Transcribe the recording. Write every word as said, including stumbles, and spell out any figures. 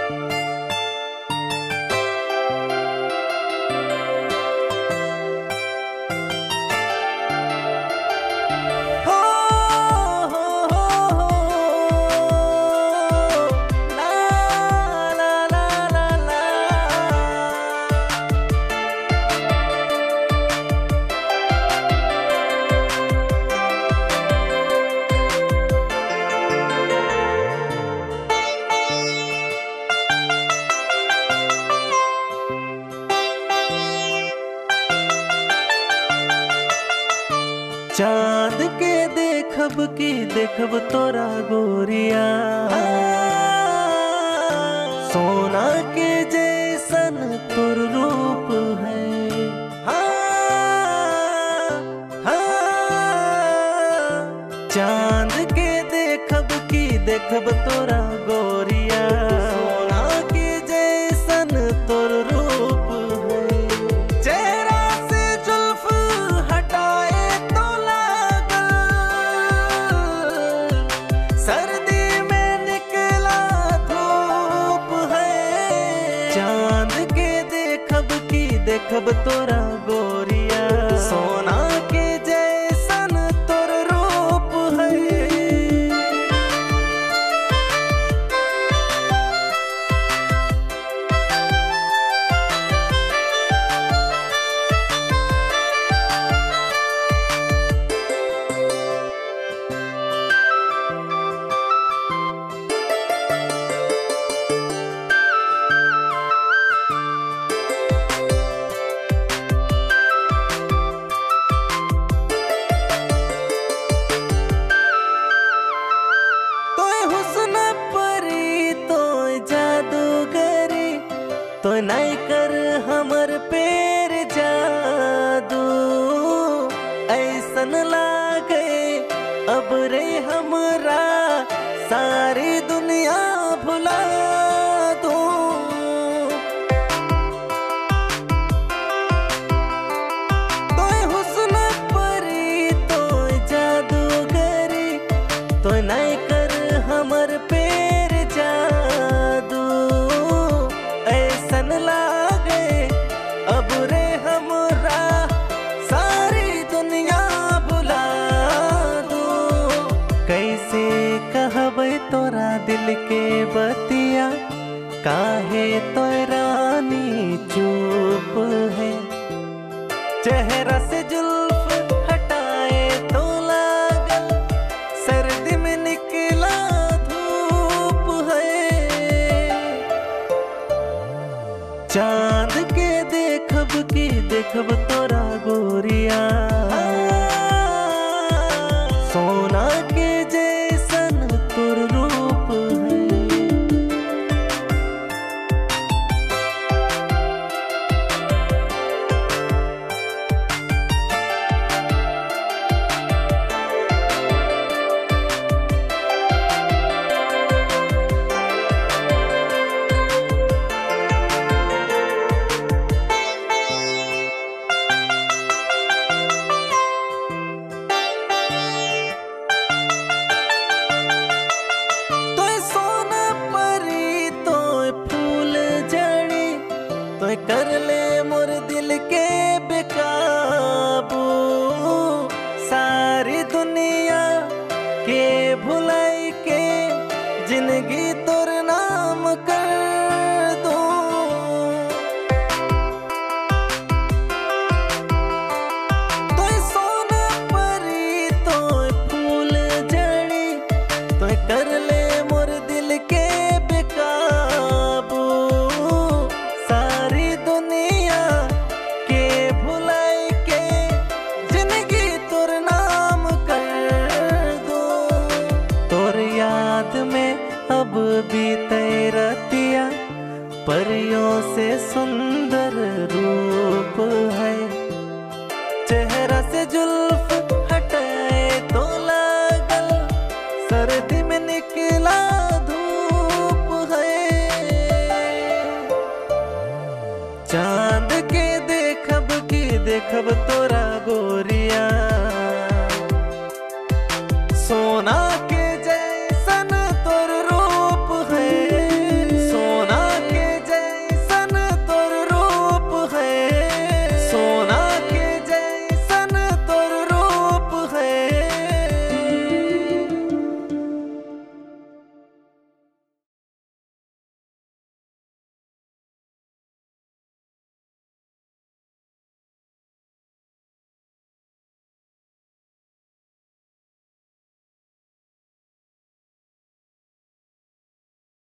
चांद के देखब की देखब तोरा गोरिया, सोना के जैसन तोर रूप है। हाँ, हाँ, चांद के देखब की देखब तोरा गोरिया, सोना के जैसन तोर रूप है। चेहरा से जुल्फ हटाए तो लागल, सर्दी में निकला धूप है। चांद के देखब की देखब तोरा गोरिया, सोना के जैसन तोर रूप है। तो नहीं कर हमर पैर जादू, ऐसन लागे अब रे हमरा सारी दुनिया भुला दो। तो हुस्न परी तो जादूगरी, तो नहीं कर हमर पैर जादू, ऐसन लागे अब रे हमरा सारी दुनिया भुला दो। कैसे कहबै तोरा दिल के बतिया, काहे तो रानी चुप है। चेहरा से जुल्फ हटाए तो लागल, सर्दी में निकला धूप है। चांद के देखब की देखब तोरा गोरिया, सोना के जैसन तोर रूप है। तो कर ले मोर दिल के बेकाबू, सारी दुनिया के भुलाई के जिंदगी तोर नाम कर दो। तो सोना परी तो फूल जड़ी, तो कर ले मोर दिल के बेकाबू, सारी दुनिया के भुलाई के जिंदगी तोर नाम कर दो। तोर याद में अब भी रतिया, परियों से सुंदर रूप है। चेहरा से जुल्फ हटाए तो लागल, सर्दी में निकला धूप है। चांद के देखब की देखब तो